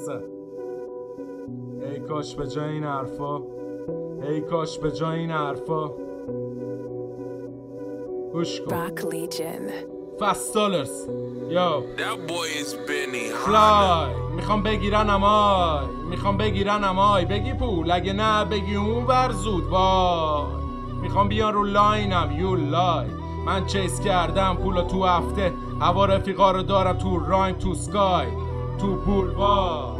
زد. ای کاش به جای این حرفا، ای کاش به جای این حرفا گوش کن. فستالرز یو فلای میخوام بگیرن امای، میخوام بگیرن امای. بگی پول اگه نه بگی اون ور زود وای. میخوام بیان رو لاینم یو لای. من چیس کردم پولو تو هفته، هوا رفیقا رو دارم تو رایم تو سکای تو بولوار.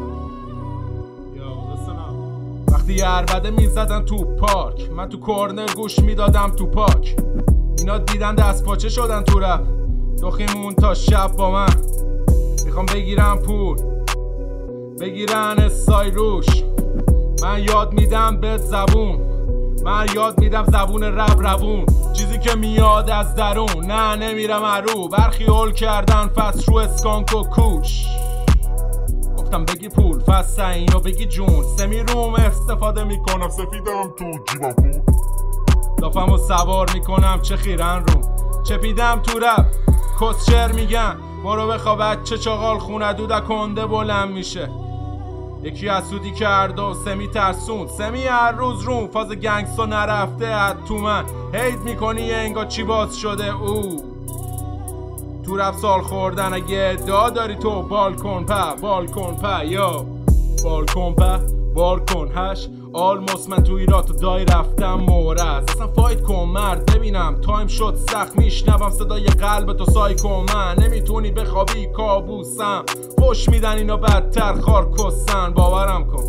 وقتی عربده میزدن تو پارک، من تو کورنر گوش میدادم تو پاک. اینا دیدن دست پاچه شدن تو رپ، دخیمون تا شب با من. میخوام بگیرم پول، بگیرن استای روش. من یاد میدم بهت زبون، من یاد میدم زبون رب روون. چیزی که میاد از درون، نه نمیرم ارو. برخی هول کردن فست رو اسکانک و کوش. گفتم بگی پول فست اینو بگی جون. سمی روم استفاده میکنم سفیدم تو جیبم پول. دافم و سوار میکنم چه خیرن روم. چپیدم تو رب کسچر میگن برو بخواب بچه چاقال خونه دوده کنده بلند میشه. یکی حسودی کرد و سمی ترسون. سمی هر روز روم فاز گنگستا نرفته از تو من. هید میکنی انگار چی باز شده او تو رفت سال خوردن. اگه ادعا داری تو بالکن په یا بالکن په بالکن هش آلموس. من تو ایرات دای رفتم مورز. اصلا فایت کن مرد ببینم تایم شد سخت. میشنوم صدای قلب تو سایکو. من نمیتونی بخوابی کابوسم. فوش میدن اینا بدتر خار کسن. باورم کن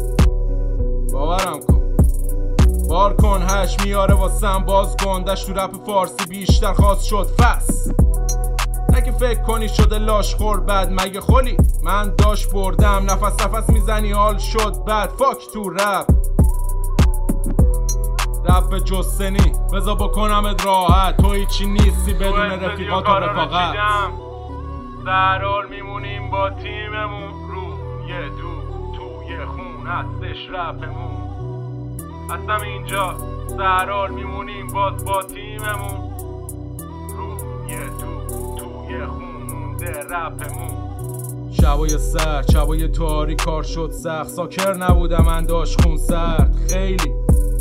بار کن هش میاره واسم باز گندش. تو رپ فارسی بیشتر خواست شد فس. نگه فکر کنی شده لاش خور بد مگه خلی. من داش بردم نفس میزنی حال شد بد. فاک تو رپ جستنی بذار بکنمت راحت. تو هیچی نیستی بدون رفیقات و رفاقت. سرحال میمونیم با تیممون. روی توی خون هستش رپمون. هستم اینجا سرحال میمونیم باز با تیممون. روی توی خون مونده رپمون. شبای سرد شبای تاری کار شد سخت. ساکر نبودم من داشت خون سرد. خیلی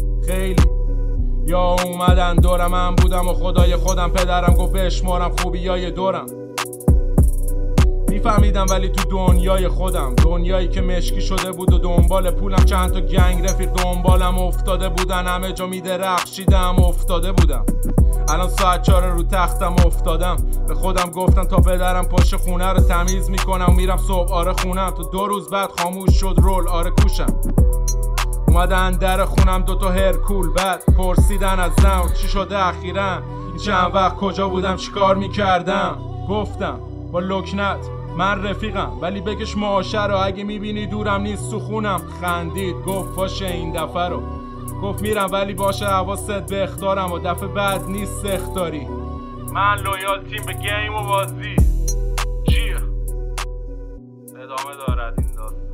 یا اومدن دورم من بودم و خدای خودم. پدرم گفت بشمارم خوبیای دورم. میفهمیدم ولی تو دنیای خودم، دنیایی که مشکی شده بود و دنبال پولم. چند تا گنگ رفیق دنبالم افتاده بودن. همه جا میدرخشیدم افتاده بودم. الان ساعت 4 رو تختم افتادم. به خودم گفتم تا پدرم پاش خونه رو تمیز میکنم. میرم صبح آره خونم. تو 2 روز بعد خاموش شد رول آره کوشم. اومدن در خونم 2 تا هرکول. بعد پرسیدن ازم چی شده اخیراً. این چند وقت کجا بودم چیکار میکردم. گفتم با لکنت من رفیقم ولی بکش معاشه رو. اگه میبینی دورم نیست تو خونم. خندید گفت باشه این دفعه رو. گفت میرم ولی باشه حواست به اخطارم و دفعه بعد نیست اخطاری. من لویال تیم به گیم و بازی. چیه؟ ادامه دارد این داستان.